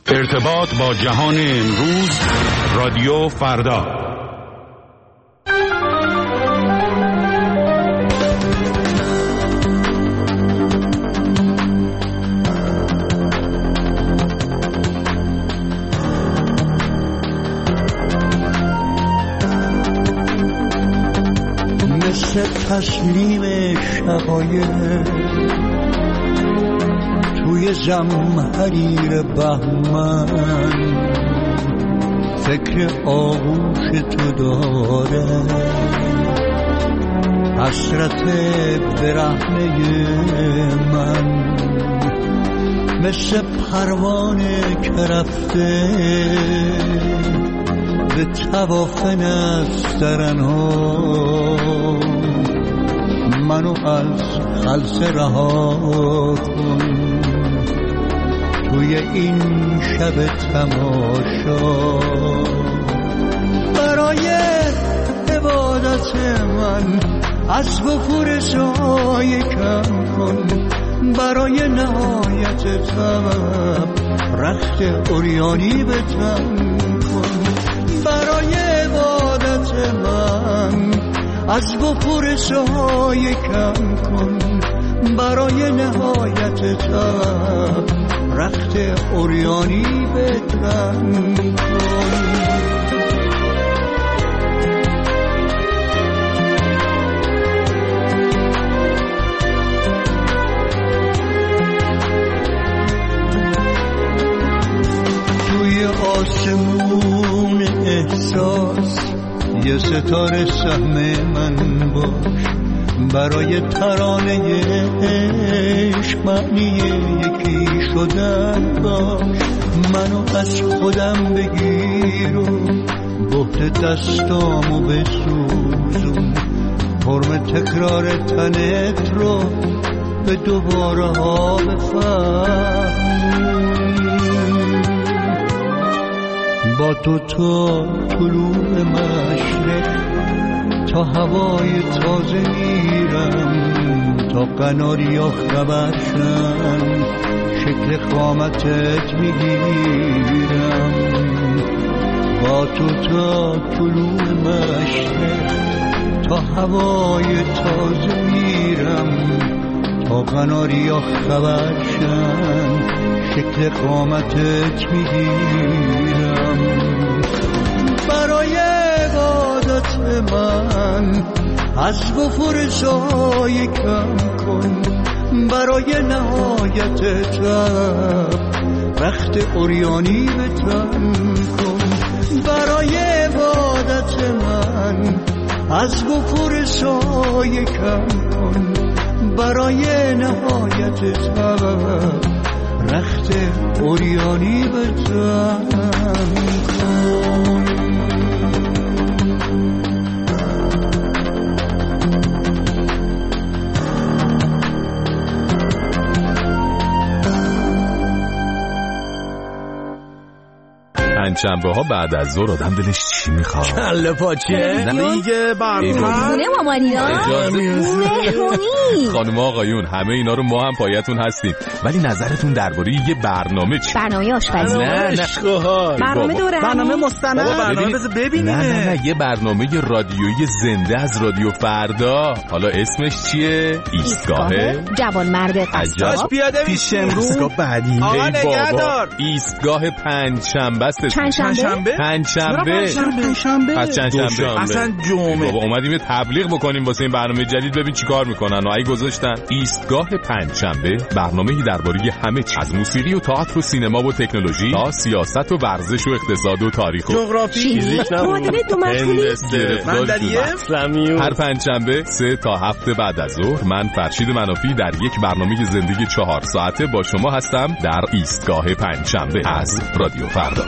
ارتباط با جهان امروز، رادیو فردا. مثل تسلیم شقایق توی زمحریر بهمن، فکر آغوش تو داره حسرت برهنه من. مثل پروانه که رفته به طواف نسترنها، منو از خلص رها کن توی این شب تماشا. برای عبادت من از وفور سایه کم کن، برای نهایت طلب رخت عریانی به تن کن. برای عبادت من از وفور سایه کم کن، برای نهایت طلب رخت عریانی به تن کن. توی آسمون احساس یه ستاره سهم من باش، برای ترانه عشق معنی یکی شدن باش. منو از خودم بگیر و بهت دستامو بسوزون، فرم تکرار تنت رو به دوباره ها بفهم. با تو تا طلوع مشرق تا هوای تازه میرم، تا قناریا خبرشن شکل قامتت میگیرم. با تو تا طلوع مشرق تا هوای تازه میرم، تا قناریا خبرشن شکل قامتت میگیرم. برای عبادت من از وفور سایه کم کن، برای نهایت طلب رخت عریانی به تن کن. برای عبادت من از وفور سایه کم کن، برای نهایت طلب رخت عریانی به تن کن. پنجشنبه ها بعد از ظهر آدم دلش چی میخواد؟ کله پاچه، دیگه خونه مامانینا، مهمونی. خانم آقایون همه اینا رو ما هم پایتون هستیم، ولی نظرتون درباره یه برنامه چی؟ برنامه آشپزی؟ نه برنامه دوره، برنامه مستند، برنامه بذار ببینیم. نه یه برنامه رادیویی زنده از رادیو فردا. حالا اسمش چیه؟ ایستگاه جوانمرد قصاب. پیاده پیش امروز ایستگاه بعدی. آقا نگهدار. ایستگاه پنجشنبه است. پنجشنبه پس چندشنبه اصلا جمعه. بابا اومدیم یه تبلیغ بکنیم واسه این برنامه جدید، ببین چیکار میکنن. اگه گذاشتن ایستگاه پنجشنبه، برنامه‌ای درباره همه چیز، از موسیقی و تئاتر و سینما و تکنولوژی تا سیاست و ورزش و اقتصاد و تاریخ و جغرافی، فیزیک، معادله دو مشغولی، هر پنجشنبه 3 تا 7 بعد از ظهر من فرشید منافی در یک برنامه زندگی 4 ساعته با شما هستم در ایستگاه پنجشنبه از رادیو فردا.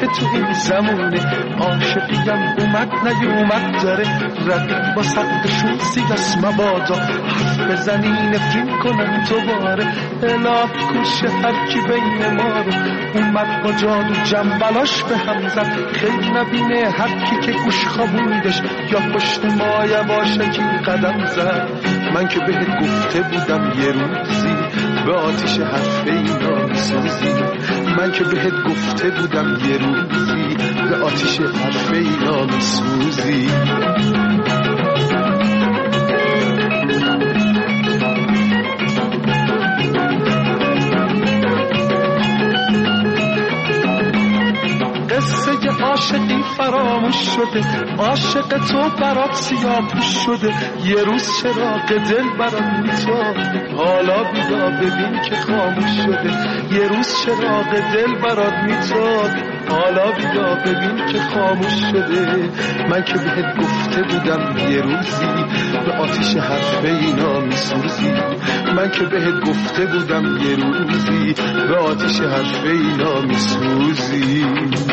که تو این زمونه عاشقیم اومد نیومد داره رقیب با سقفشون سیگاس مبادا حرف بزنی نفرین کنن دوباره الهی کوشه هر کی بین ما رو اومد با جادو جنبلاش به هم زد خیلی نبینه هر کی که گوش خوابوندش یا پشت ما یواشکی قدم زد من که بهت گفته بودم یه روزی به آتیش حرف اینا میسوزی من که بهت گفته بودم یه روزی به آتیش حرف اینا میسوزی قصه عاشقی فراموش شده عاشق تو برات سیاه‌پوش شده یه روز چراغ دل برات میتاب حالا بیدا ببین که خاموش شده یه روز چراغ دل برات میتاب حالا بیدا ببین که خاموش شده من که بهت گفته بودم یه روزی به آتیش حرف اینا میسوزی من که بهت گفته بودم یه روزی به آتیش حرف اینا میسوزی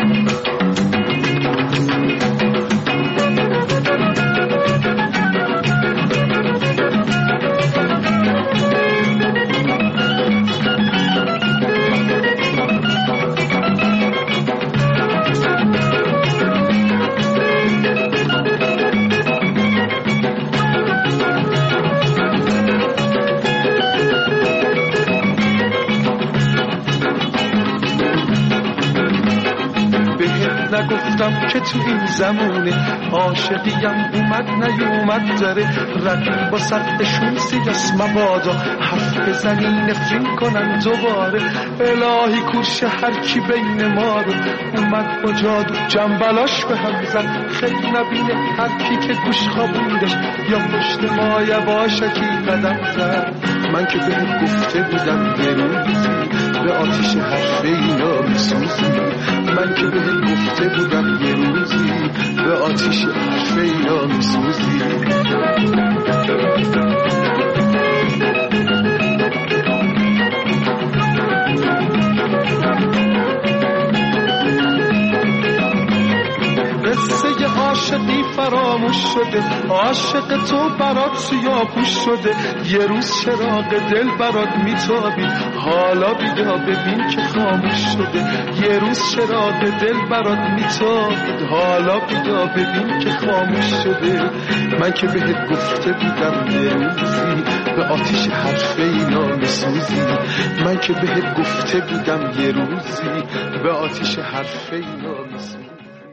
نگفتم که تو این زمونه عاشقیم اومد نیومد داره رقیب با سقفشون سیگاس مبادا حرف بزنی نفرین کنن دوباره الهی کورش هر کی بین ما رو اومد با جادو جنبلاش به هم زد خیلی نبینه هر کی که گوش خوابوندش یا پشت ما یواشکی قدم زد من که بهت گفته بودم یه روزی به آتیش حرف اینا میسوزی من که بهت گفته بودم یه روزی به آتیش حرف اینا میسوزی قصه عاشقی فراموش شده عاشق تو برات سیاه‌پوش شده یه روز چراغ دل برات میتابی حالا بیدا ببین که خاموش شده یه روز چراغ دل برات میتابی حالا بیدا ببین که خاموش شده من که بهت گفته بودم یه روزی به آتیش حرف اینا میسوزی من که بهت گفته بودم یه روزی به آتیش حرف اینا میسوزی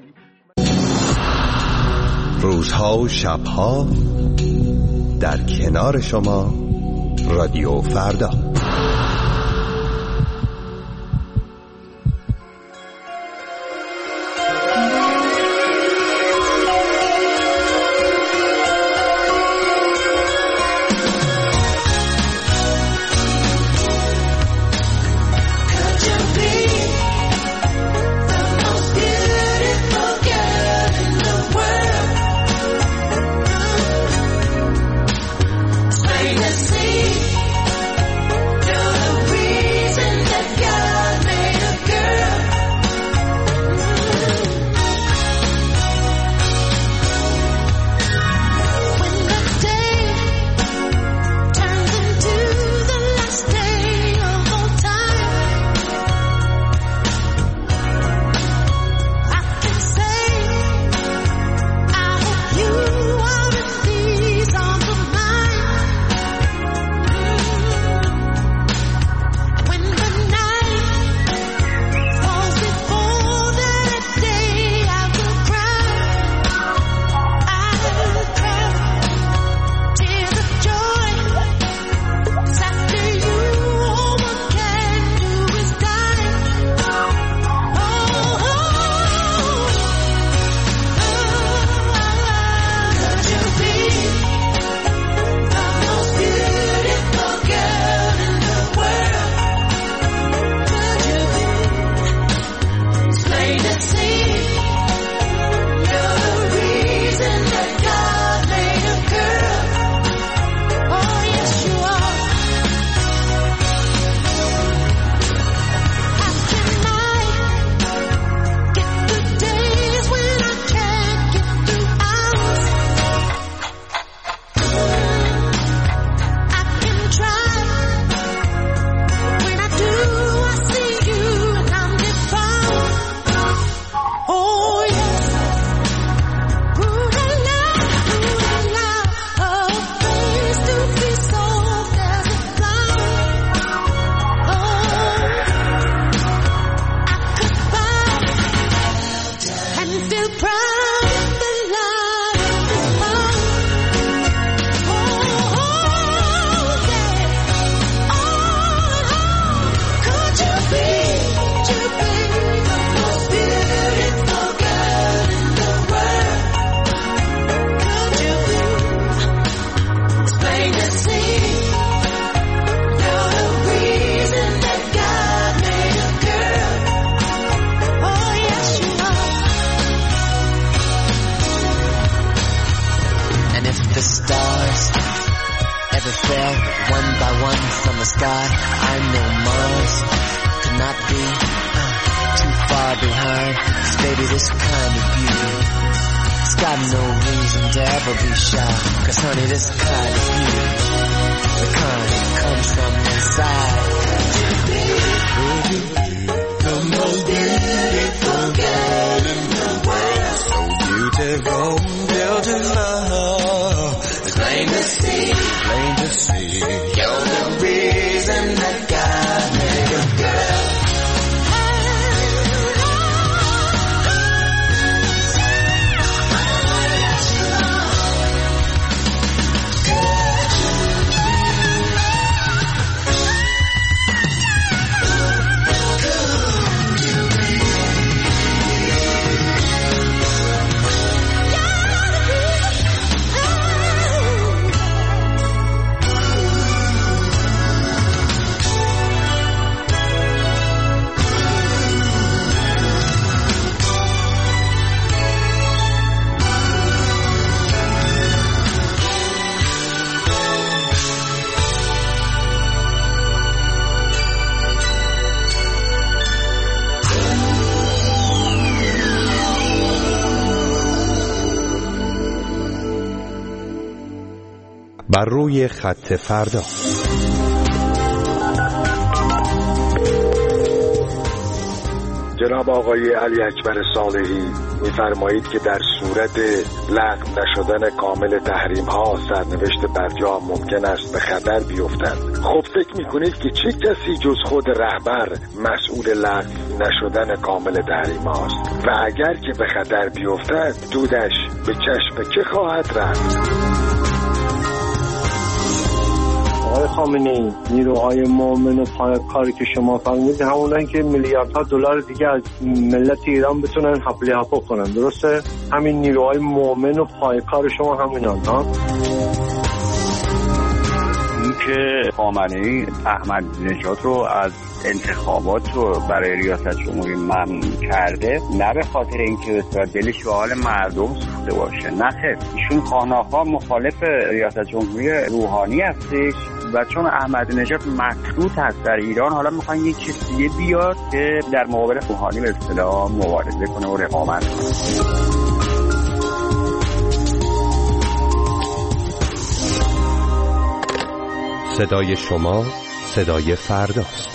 روزها و شبها در کنار شما رادیو فردا. that fell one by one from the sky. I know Mars could not be too far behind. 'Cause baby, this kind of beauty, it's got no reason to ever be shy. 'Cause honey, this kind of beauty, the kind that comes from inside. The most beautiful girl in the world, so beautiful, beautiful. It's plain to see, you're the reason that God made a girl. بر روی خط فردا. جناب آقای علی اکبر صالحی می‌فرمایید که در صورت لغو نشدن کامل تحریم ها سرنوشت برجام ممکن است به خطر بیفتد. خب فکر می‌کنید که چه کسی جز خود رهبر مسئول لغو نشدن کامل تحریم هاست و اگر که به خطر بیفتد دودش به چشم که خواهد رفت؟ آقای خامنه‌ای، نیروهای مؤمن و پایه‌کاری که شما فرمودید همونن که میلیاردها دلار دیگه از ملت ایران بتونن حفله حفا کنن، درسته؟ همین نیروهای مؤمن و پایه‌کار شما همینان ها؟ این که خامنه‌ای احمد نژاد رو از انتخابات رو برای ریاست جمهوری ممنوع کرده، نه به خاطر اینکه دلش به حال مردم سوخته باشه، نه خیر، ایشون خانه‌ها مخالف ریاست جمهوری روحانی هستش و چون احمد نژاد مطروط هست در ایران، حالا میخوان یک کسی بیاد که در مقابل روحانی به اصطلاح مبارزه کنه و رقابت کنه. صدای شما صدای فرداست.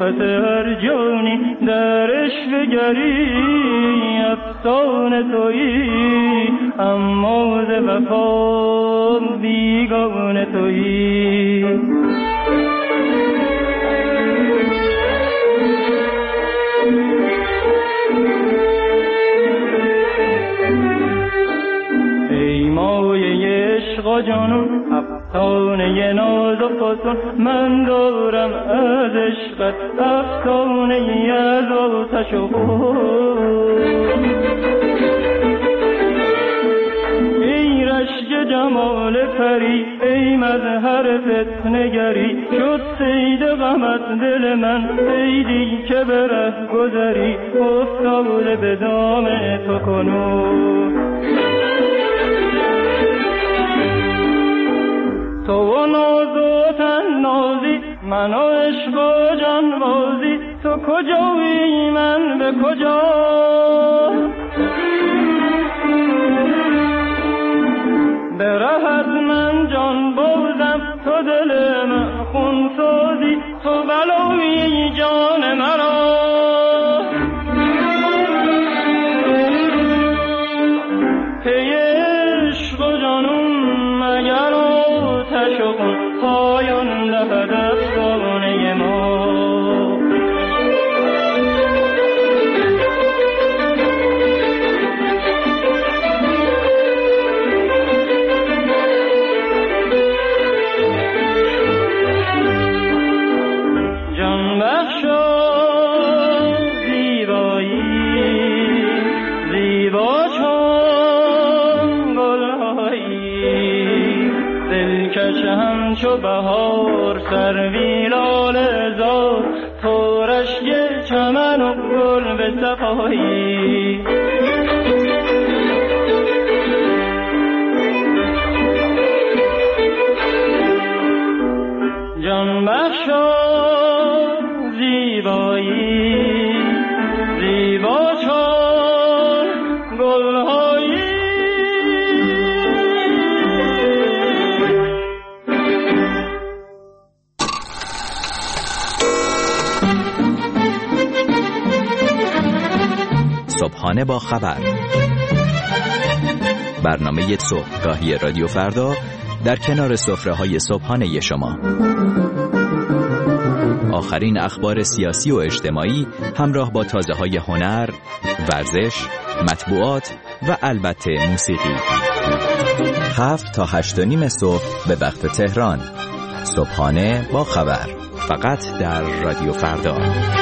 صورت هر جانی درش بگری افسانه تویی اما ز وفا بیگانه تویی ای مایه عشق جانون افسانه ناز و فسون من دارم از عشقت افسانه از آتش و خون ای رشک جمال پری ای مظهر فتنگری شد صید غمت دل من صیدی که به ره گذری افتاده به دام تو کنون تو و ناز و تن نازی من و عشق و جان بازی تو کجایی من به کجا به رهت من جان بازم تو دل من خون سازی تو بلوی جان مرا پی عشق و جانون مگر آتش و خون پایان دهد افسانه ما جان بخشا زیبایی زیبا چون گلهایی دلکش همچو بهار سروی لاله زار تو رشک چمن و گل به صفایی جان بخشا زیبایی زیبا چون گلهایی صبحانه با خبر، برنامه صبحگاهی رادیو فردا در کنار سفره‌های صبحانه شما. آخرین اخبار سیاسی و اجتماعی همراه با تازه‌های هنر، ورزش، مطبوعات و البته موسیقی. 7 تا 8:30 صبح به وقت تهران. صبحانه با خبر، فقط در رادیو فردا.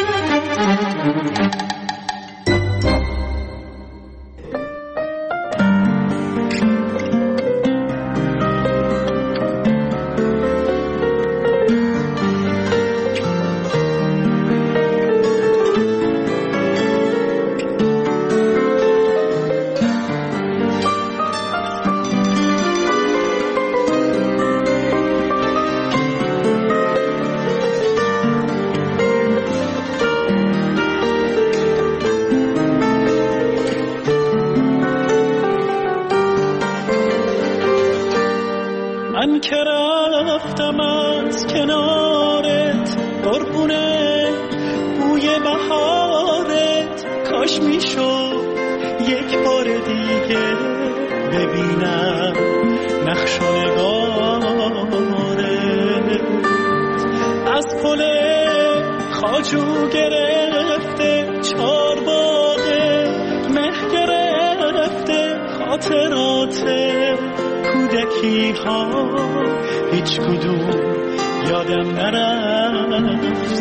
من که رفتم از کنارت قربونه بوی بهارت کاش میشد یک بار دیگه ببینم نقش و نگارت از پل خاجو گرفته چارباغه مه گرفته خاطرات کودکی ها هیچ کدوم یادم نرفت.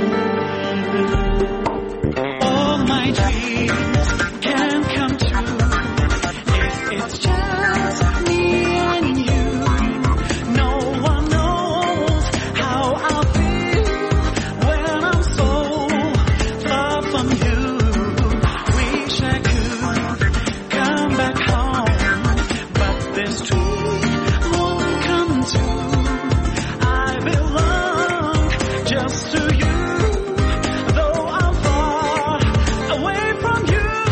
All my dreams can come true if it's just me and you. No one knows how I feel when I'm so far from you. Wish I could come back home, but this dream won't come true. I belong just to you, though I'm far away from you.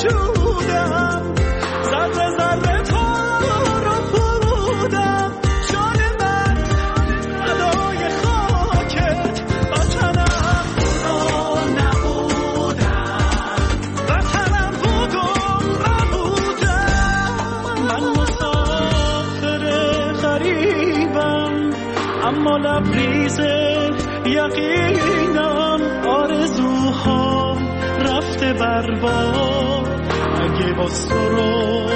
وجودم ذره ذره تو رو فرودم جان من فدای خاکت وطنم بود نبودم وطنم بود نبودم من مسافر غریبم اما لبریز یقینم آرزوها رفته برباد اگه باز تو رو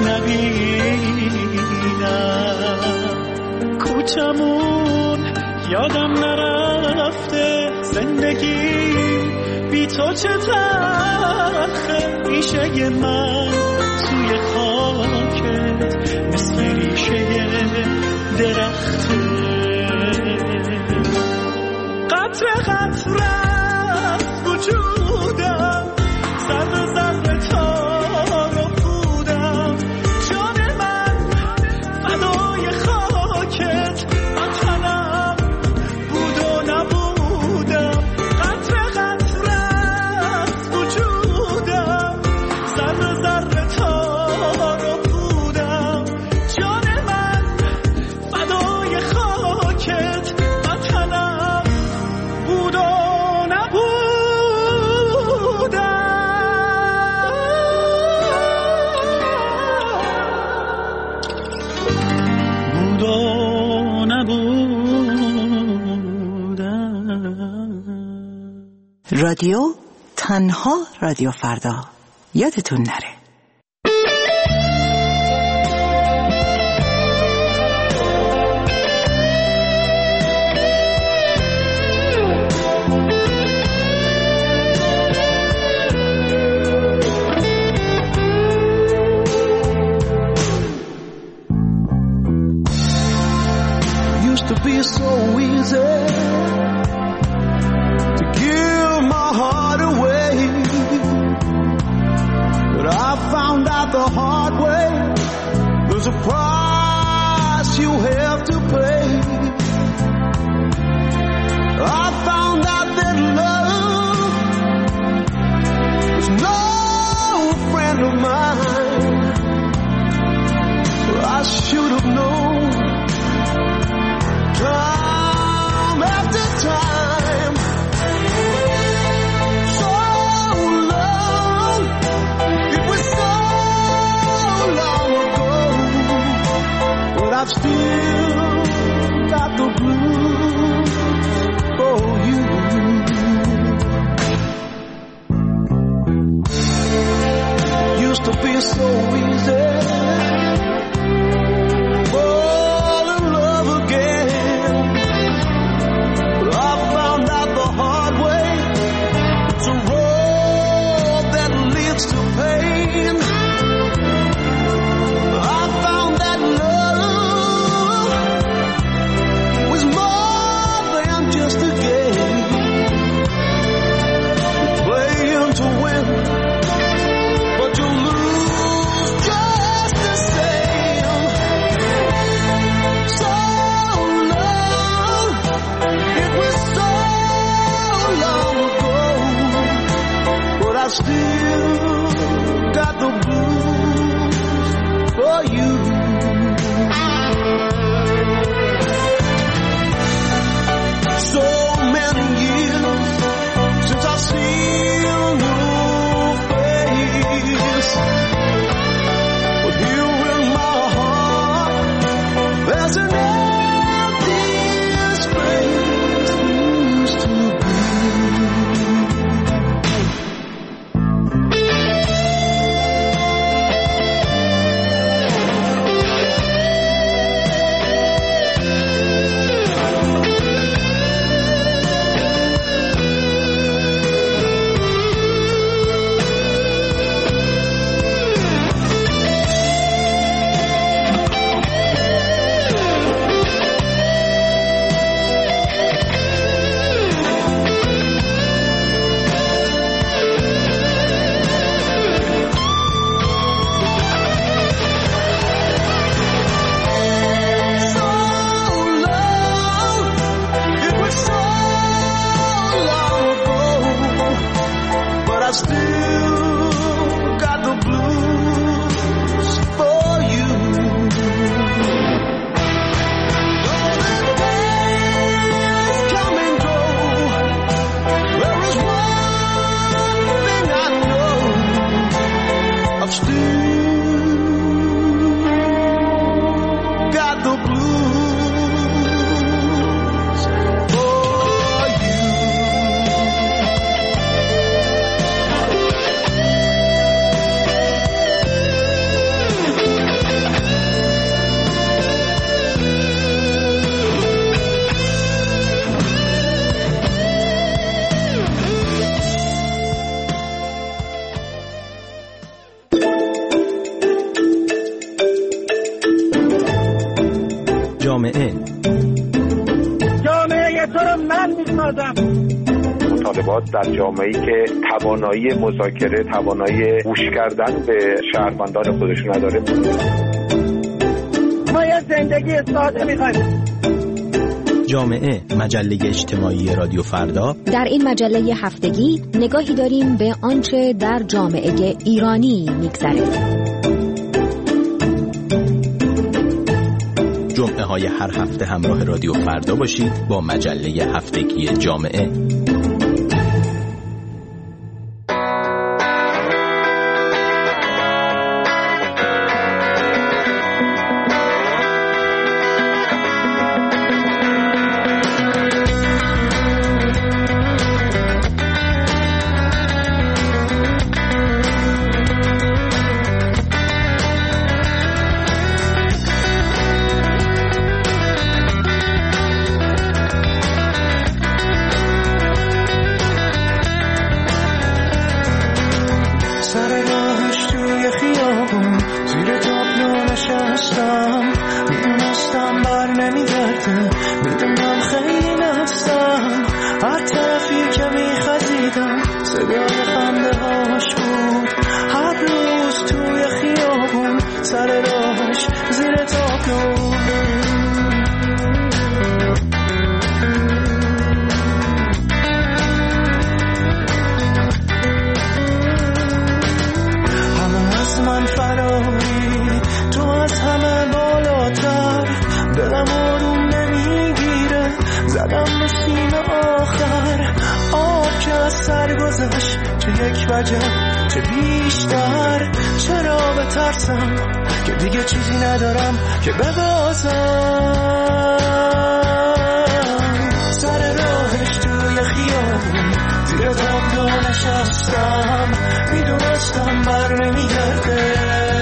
نبینم کوچمون یادم نرفته زندگی بی تو چه تلخه ریشه من توی خاکت مثل ریشه درخته قطره قطره وجودم ذره ذره تا رو بودم جان من فدای خاکت وطنم بود و نبودم قطره قطره وجودم ذره ذره تا رو بودم جان من فدای خاکت وطنم بود و رادیو تنها رادیو فردا یادتون نره. Used to be so easy to give my heart away, but I found out the hard way there's a price you have to pay. I found out that love was no friend of mine. I should have known time after time. So long, it was so long ago, but I've still got the blues for you. Used to be so easy. But you lose much do. Got the blues for you. جامعه تو رو من میسازم. مطالبات در جامعه‌ای که توانایی مذاکره، توانایی گوش کردن به شهروندان خودش نداره. ما یه زندگی ساده می‌خوایم. جامعه، مجله اجتماعی رادیو فردا. در این مجله هفتگی نگاهی داریم به آنچه در جامعه ایرانی می‌گذره. جمعه های هر هفته همراه رادیو فردا باشید با مجله هفتگی جامعه. چه بیشتر چرا بترسم که دیگه چیزی ندارم که ببازم. سر راهش توی خیابون زیر تابلو نشستم، میدونستم بر نمیگرده،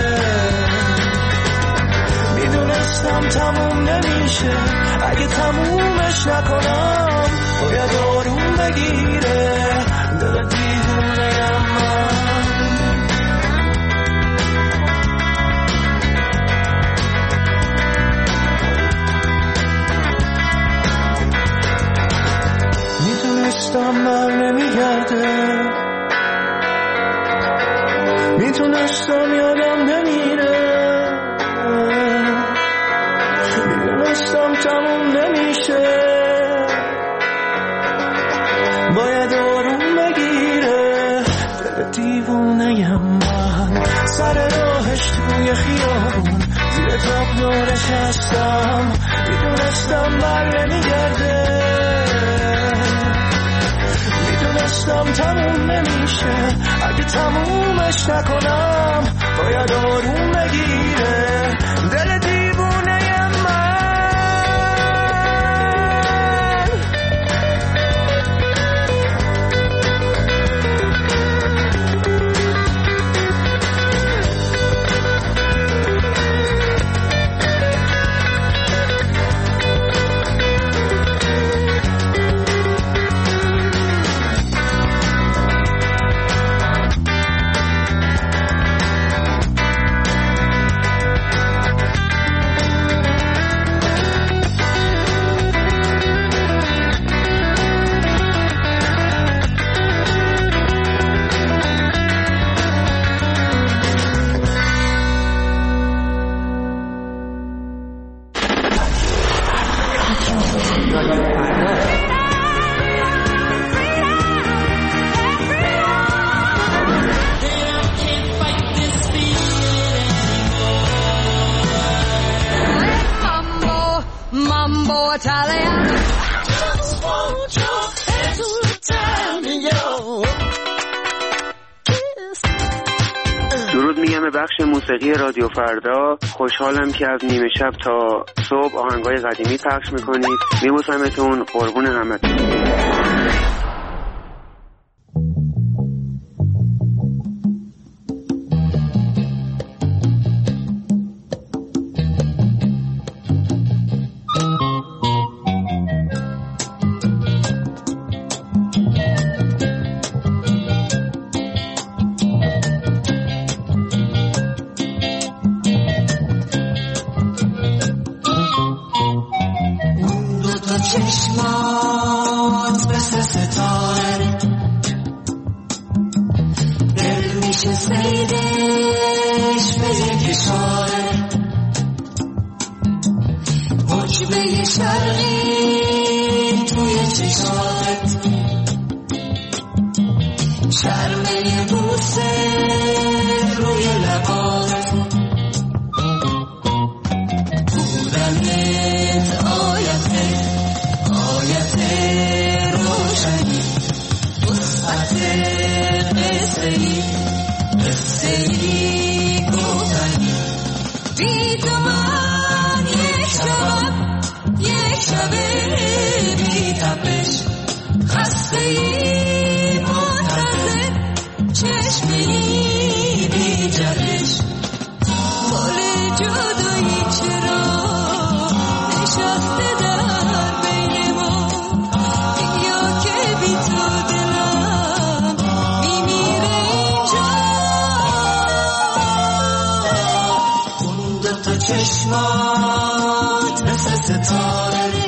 میدونستم تموم نمیشه، اگه تمومش نکنم باید آروم بگیره. دل دیوونه‌ام من، میتونستم بر نمیگرده، میتونستم یادم نمیره، میدونستم تموم نمیشه، باید آروم بگیره. دل دیوونه‌ام من، سر راهش توی خیابون زیر تابلو نشستم، میدونستم بر نمیگرده، میدونستم تموم نمیشه، اگه تمومش نکنم باید آروم بگیره. دل دیوونه‌ام من. میگم به بخش موسیقی رادیو فردا. خوشحالم که از نیمه شب تا صبح آهنگای قدیمی پخش میکنید. میبوسمتون، قربون همتون. چشمات مثل ستاره دل میشه سیدش به یک اشاره حجبه شرقی توی چشمات شرمه بوسه روی لبات بودنت آیت روشنی وسعت قصه‌ای گفتنی بی تو من یک شب بی تپش خسته‌ای منتظر چشمه‌ای بی جلش پل جدایی چرا نشسته در بین ما یا که بی تو دلم میمیره اینجا اون دوتا چشمات مثل ستاره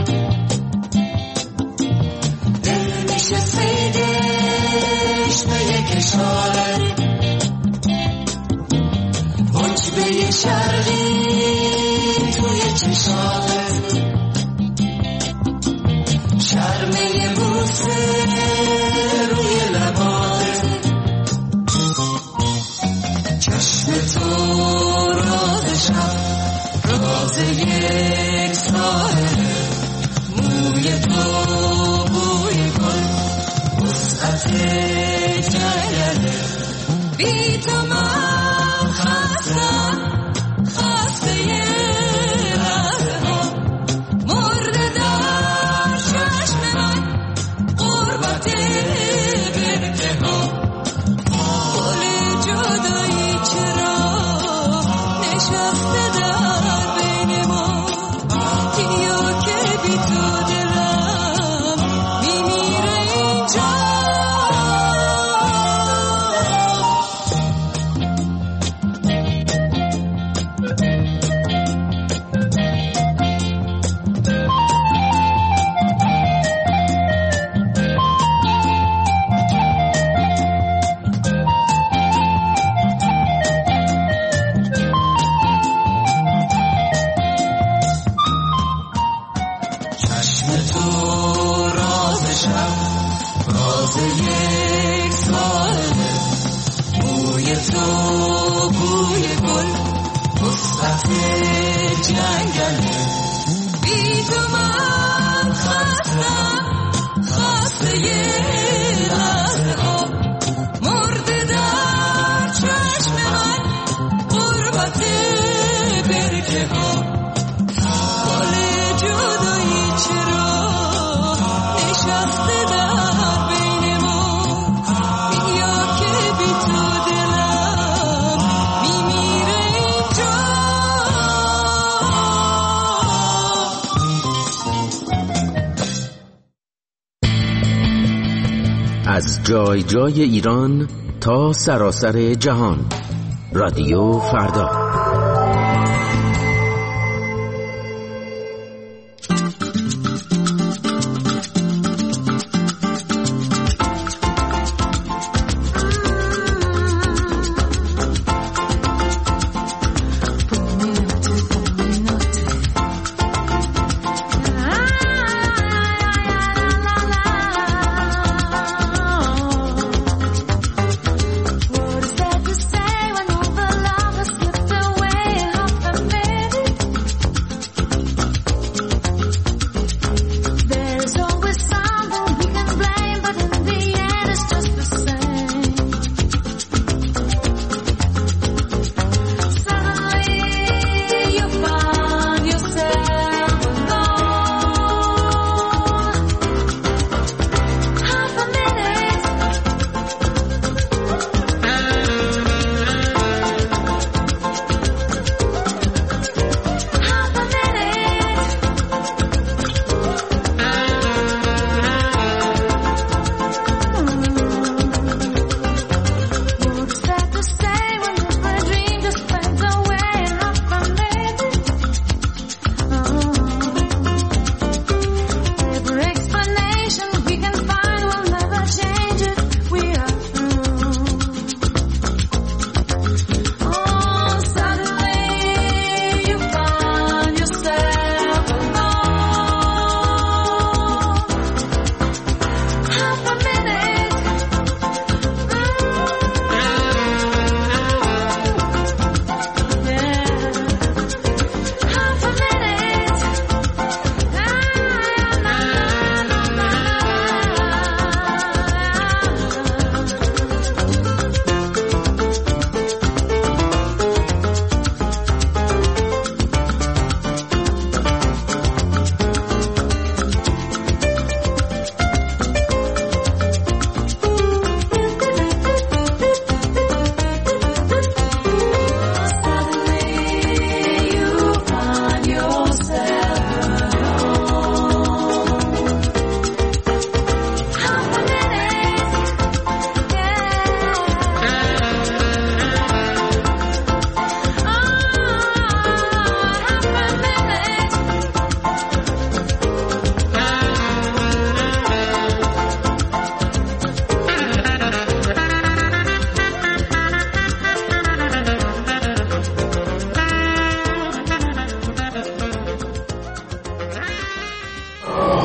دل میشه سیدش به یک اشاره حجبه شرقی توی چشمات شرمه بوسه روی لبات چشم تو راز شب راز یک ساحل موی تو بوی گل وسعت جنگله بی تو من خستم خسته رهه ها مرده در چشم من قربت برده ها گل جدایی چرا نشسته در بین ما یا که بی تو دلم میمیره اینجا چشم تو راز شب راز یک ساحله موی تو بوی گل وسعت جنگله بی تو من خستم خسته رهه ها مرده در چشم من قربت برگه ها گل جدایی چرا نشسته در بین ما یا که بی تو دلم میمیره اینجا از جای جای ایران تا سراسر جهان رادیو فردا. What is there to say when all the lovers slip away?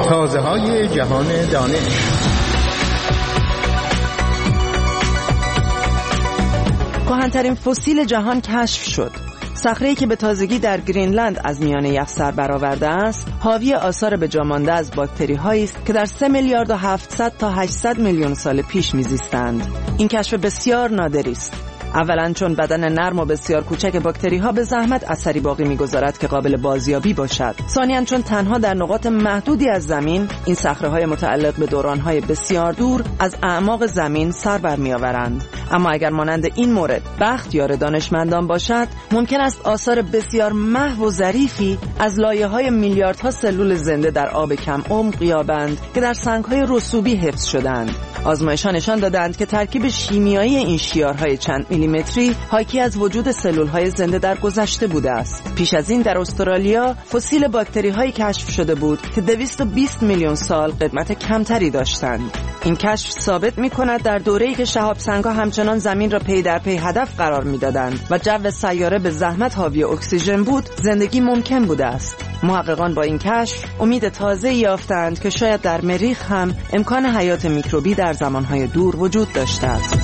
تازه‌های جهان دانش. کهن‌ترین فسیل جهان کشف شد. صخره‌ای که به تازگی در گرینلند از میان یخ سر برآورده است، حاوی آثار به جا مانده از باکتری‌هایی است که در 3 میلیارد و 700 تا 800 میلیون سال پیش می‌زیستند. این کشف بسیار نادری است. اولاً چون بدن نرم و بسیار کوچک باکتری‌ها به زحمت اثری باقی می‌گذارد که قابل بازیابی باشد. ثانیاً چون تنها در نقاط محدودی از زمین این صخره‌های متعلق به دوران‌های بسیار دور از اعماق زمین سر برمی‌آورند. اما اگر مانند این مورد بخت یار دانشمندان باشد، ممکن است آثار بسیار محو و ظریفی از لایه‌های میلیاردها سلول زنده در آب کم عمق یابند که در سنگ‌های رسوبی حفظ شدند. آزمایش‌ها نشان دادند که ترکیب شیمیایی این شیارهای چند میلیمتری حاکی از وجود سلول‌های زنده در گذشته بوده است. پیش از این در استرالیا فسیل باکتری‌هایی کشف شده بود که 220 میلیون سال قدمت کمتری داشتند. این کشف ثابت می‌کند در دوره‌ای که شهاب سنگ‌ها همچنان زمین را پی در پی هدف قرار می‌دادند و جو سیاره به زحمت حاوی اکسیژن بود، زندگی ممکن بوده است. محققان با این کشف امید تازه‌ای یافتند که شاید در مریخ هم امکان حیات میکروبی در زمانهای دور وجود داشته است.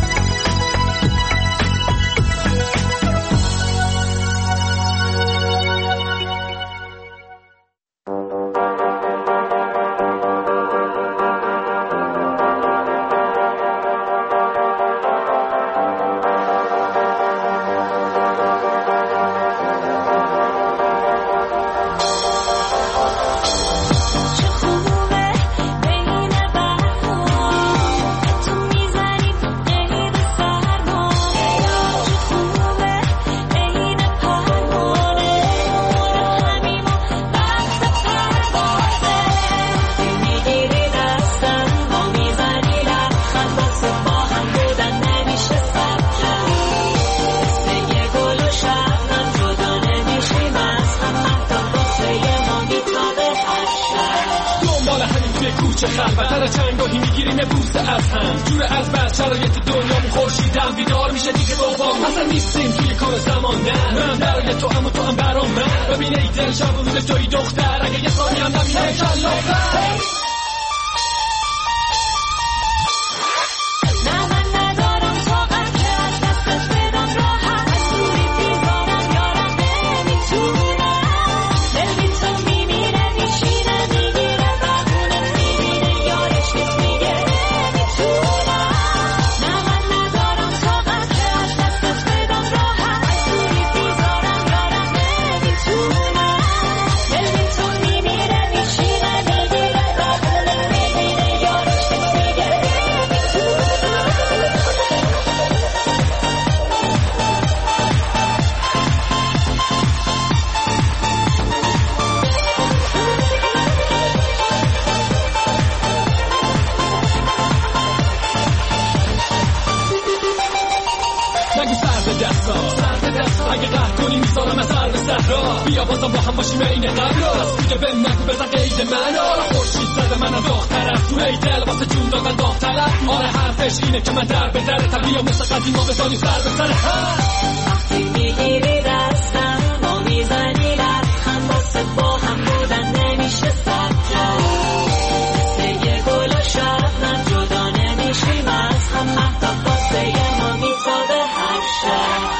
خلوتر چنگاهی میگیریم بوسه از هم جور از بعد شرایط دنیامون خورشیدم بیدار میشه دیگه بابام اصلا نیستیم توی کار زمان نه من برای تو اما تو هم برام من ببینه ای دل شب و روز توی دختر اگه یه ثانی هم نبینه کلافر اگه قهر کنی میذارم از عرض صحرا بیا بازم با هم باشیم این قبلا از دیگه به نگو بزن قید منو خورشید زده من از آخ طرف تو ای دل واسه جون دادن داغ طلب آره حرفش اینه که من در به در طبیعه مثل قدیما بزنیم سر به سر هم وقتی میگیری دستم ما میزنی لبخند واسه با هم بودن نمیشه سبجا مثل یه گل و شبنم جدا نمیشیم از هم محتاب واسه ما میتابه هر شب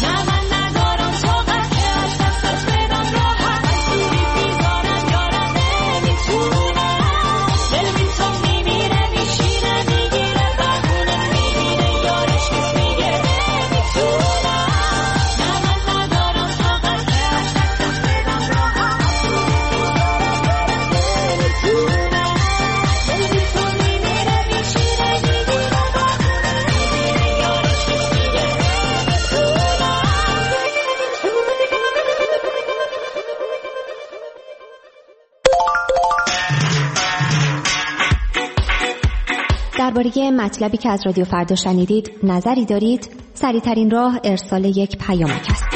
درباره مطلبی که از رادیو فردا شنیدید نظری دارید؟ سریع‌ترین راه ارسال یک پیامک است.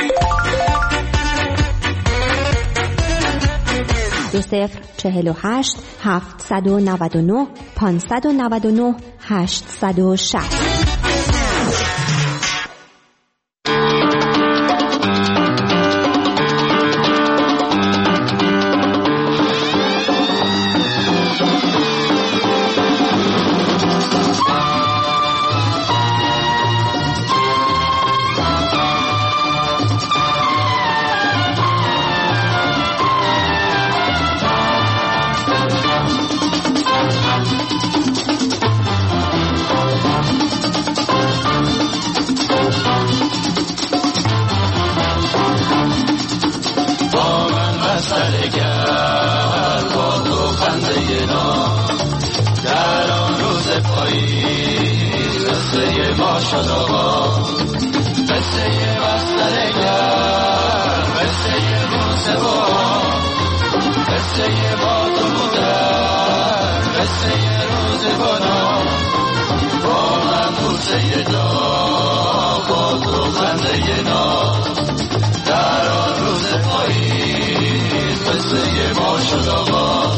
2048 799 599 860. ما شد آقا، قصه بسترگر، قصه روز با، قصه با تو بودن، قصه روز بنا، با من بوسه جا، با تو خنده نا، در آن روز پاییز قصه ما شد آقا.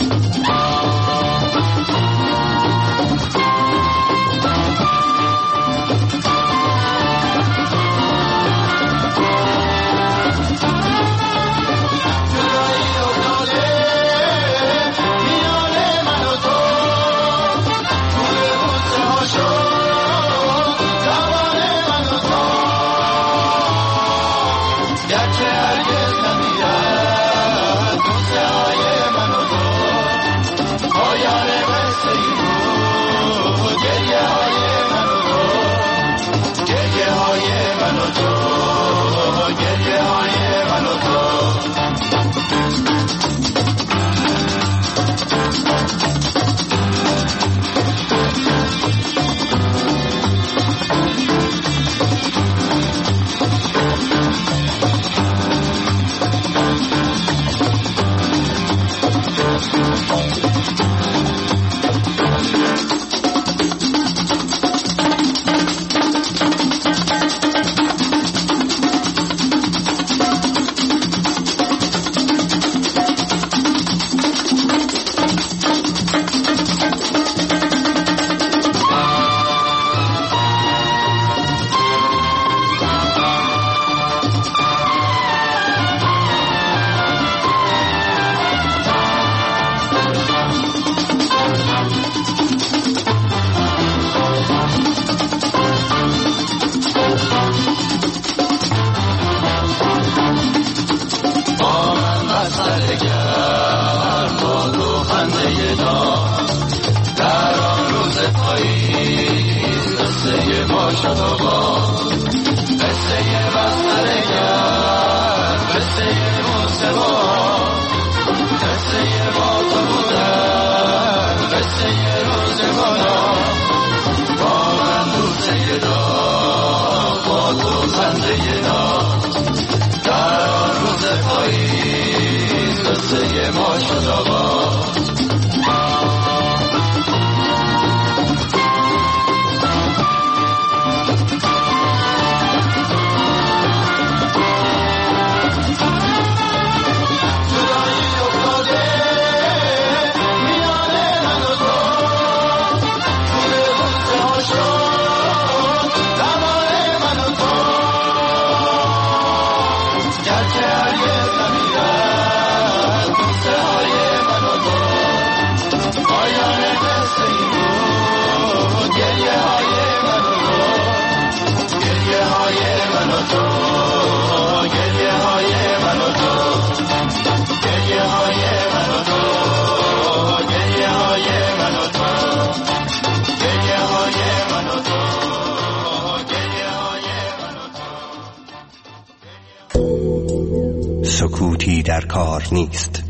سکوتی در کار نیست.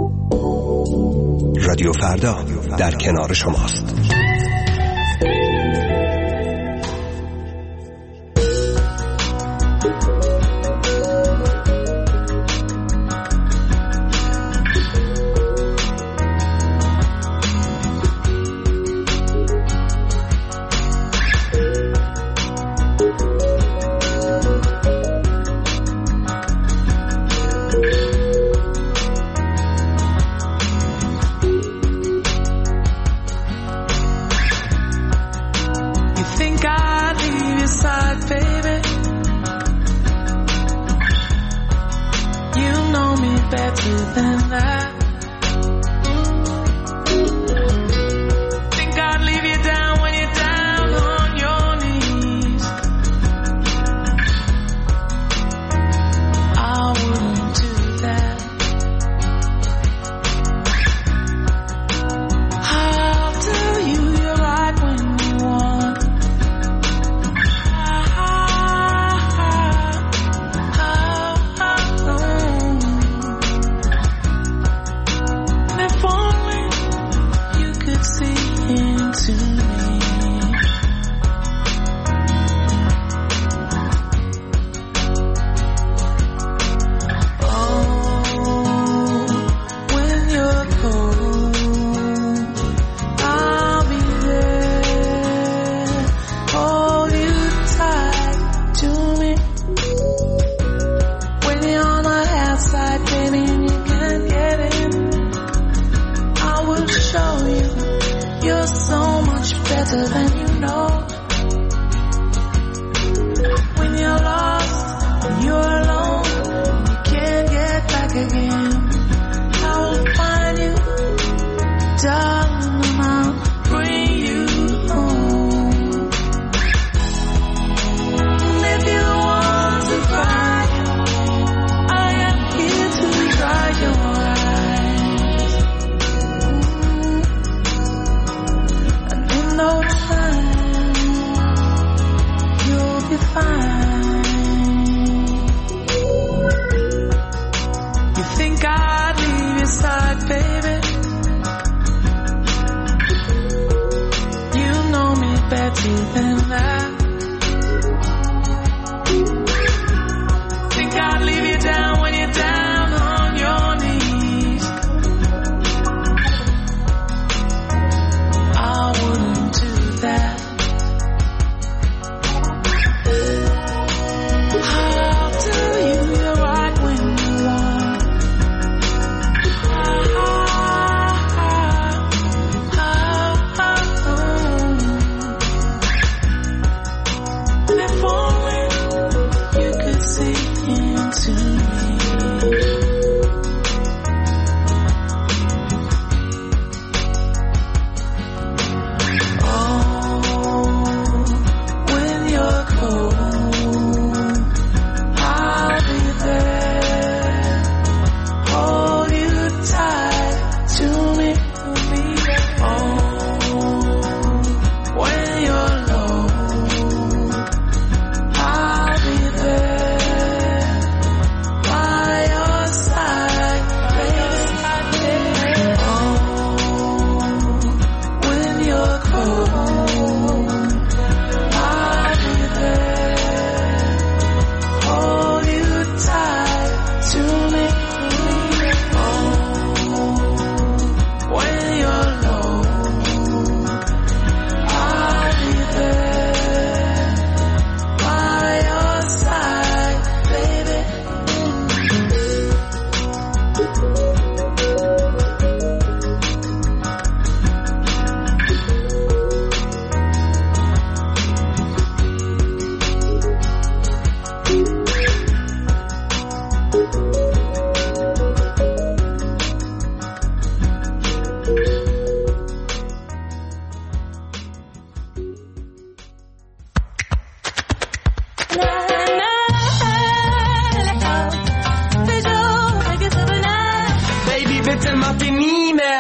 رادیو فردا در کنار شماست.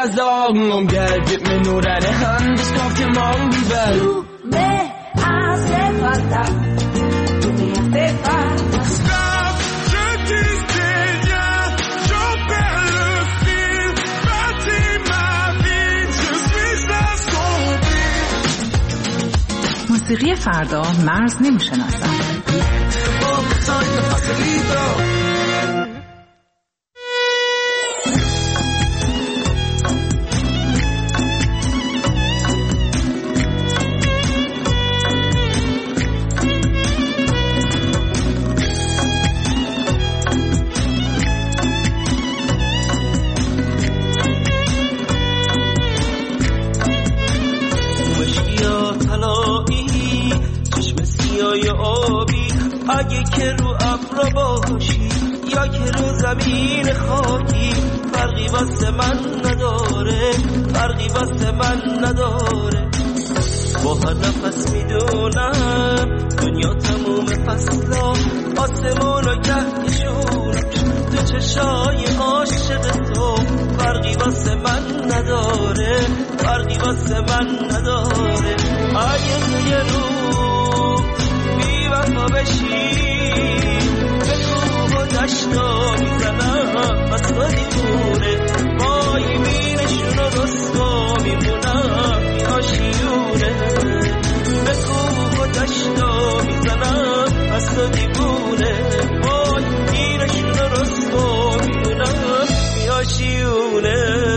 as dog om gelbet med nurane hand das kommt im morgen wieder tú me hace falta tú me hace falta Stop, je disais rien j'en perds le fil bâtis ma vie je suis à son موسیقی فردا مرز نمیشناسد. اگه که رو ابرا باشی یا که رو زمین خاکی فرقی واسه من نداره فرقی واسه من نداره با هر نفس میدونم دنیا تموم فصلا آسمون و کهکشونش تو چشای عاشق تو فرقی واسه من نداره فرقی واسه من نداره اگه توی رو وفا بشی به کوه و دشتا میزنم بس تو دیوونه وای بینشون و رسوا میمونم میاشیونه به کوه و دشتا میزنم بس تو دیوونه وای بینشون و رسوا میمونم میاشیونه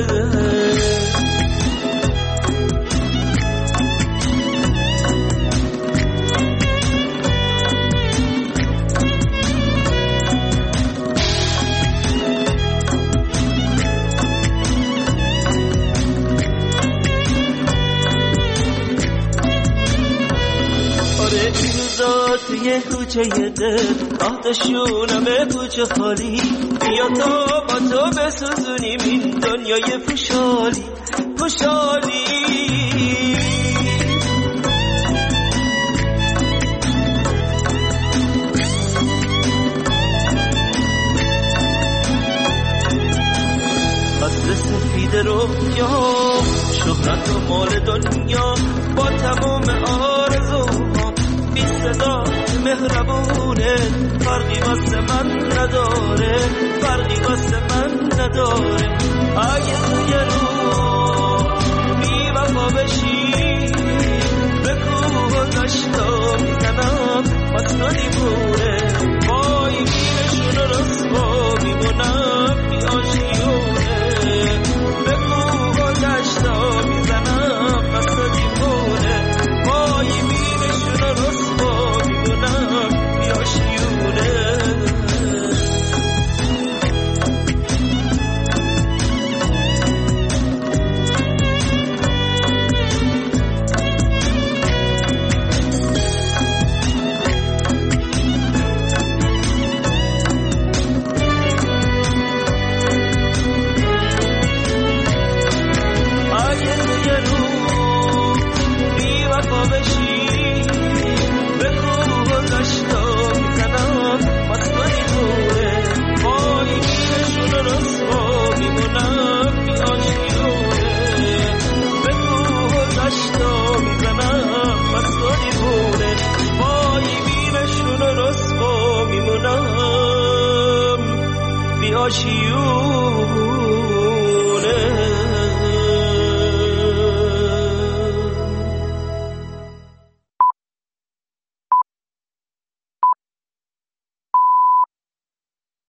توی کوچه دل آتشونمه کوچه خالی بیا تا با تو بسوزونیم این دنیای پوشالی پوشالی قصر سفید رویا شهرت و مال دنیا با تمام آرزوها بی صدا مهربونه فرقی واسه من نداره فرقی واسه من نداره اگه توی رو بی وفا بشی به کوه و دشتا میزنم بس تو دیوونه وای بینشون و رسوا میمونم میاشیونه به کوه و دشتا میزنم بس تو دیوونه وای بینشون و رسوا میمونم میاشیونه آشیون